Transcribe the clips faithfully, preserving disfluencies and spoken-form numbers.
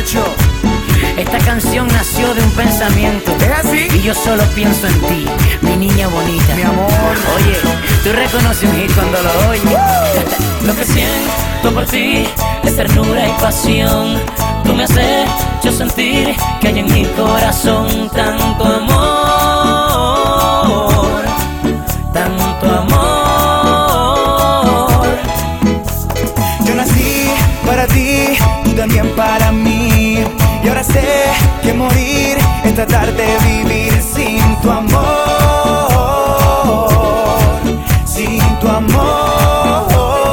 Nacho. Esta canción nació de un pensamiento. ¿Es así? Y yo solo pienso en ti, mi niña bonita. Mi amor. Oye, tú reconoces un hit cuando lo oyes. Uh. Lo que siento por ti es ternura y pasión. Tú me has hecho sentir que hay en mi corazón tanto amor, tanto amor. Yo nací para ti, tú también para mí. Y ahora sé que morir es tratar de vivir sin tu amor, sin tu amor.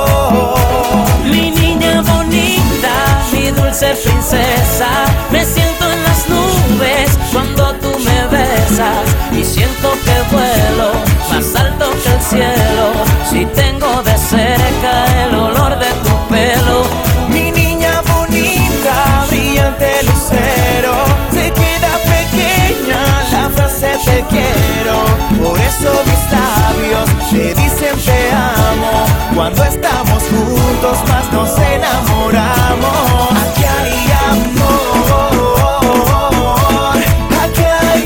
Mi niña bonita, mi dulce princesa, me siento en las nubes cuando tú me besas y siento que vuelo más alto que el cielo si tengo de cerca el olor de tu pelo. Mi niña bonita, brillante lucero, se queda pequeña la frase te quiero. Por eso mis labios te dicen te amo. Cuando estamos juntos más nos enamoramos. Aquí hay amor, aquí hay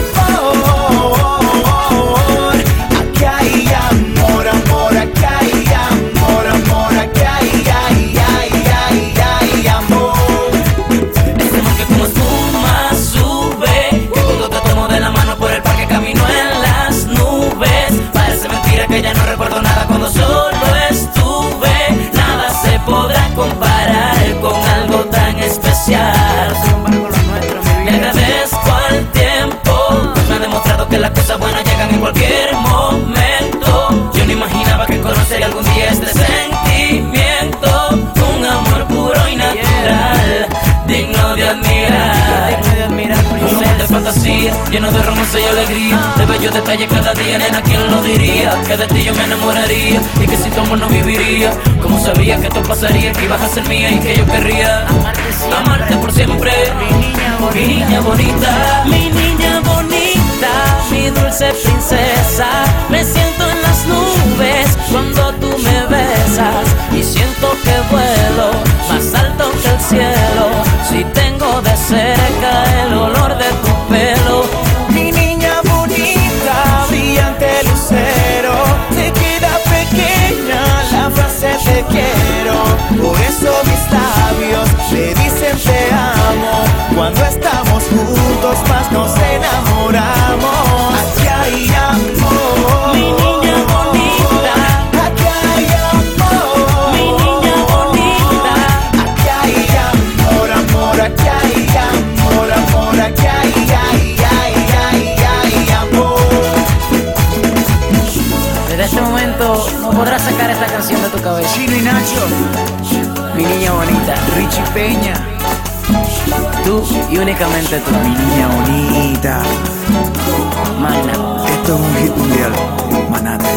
amor, aquí hay amor, amor, aquí hay amor, amor, aquí hay, ay, ay, ay, ay, amor. Ese amor que como espuma sube, que cuando te tomo de la mano por el parque camino en las nubes. Parece mentira que ya no recuerdo nada cuando solo estuve. Nada se podrá comparar con algo tan especial. Le agradezco al tiempo, pues me ha demostrado que las cosas buenas llegan en cualquier momento. Yo no imaginaba que conocería algún día este sentimiento, un amor puro y natural, digno de admirar. Un mundo de fantasía, lleno de romance y alegría, de bellos detalles cada día, nena, ¿quién lo diría? Que de ti yo me enamoraría y que sin tu amor no viviría. Como sabía que esto pasaría, que ibas a ser mía y que yo querría amarte por siempre. Mi niña bonita, mi niña bonita, mi dulce princesa, me siento en las nubes cuando tú me besas y siento que vuelo más alto que el cielo si tengo de cerca el olor de tu pelo. Mi niña bonita, brillante lucero, se queda pequeña la frase te quiero. Por eso mis labios te dicen te amo. Cuando estamos juntos más nos enamoramos. Aquí hay amor, Mi niña bonita, aquí hay amor, mi niña bonita. aquí hay amor, amor, aquí hay amor, amor, aquí hay, ay, ay, ay, ay, amor. Desde este momento no podrás sacar esta canción de tu cabeza. Chino y Nacho, Mi niña bonita, Richie Peña, tú y únicamente tú. mi niña bonita. Magna. Esto es un hit mundial, Manate.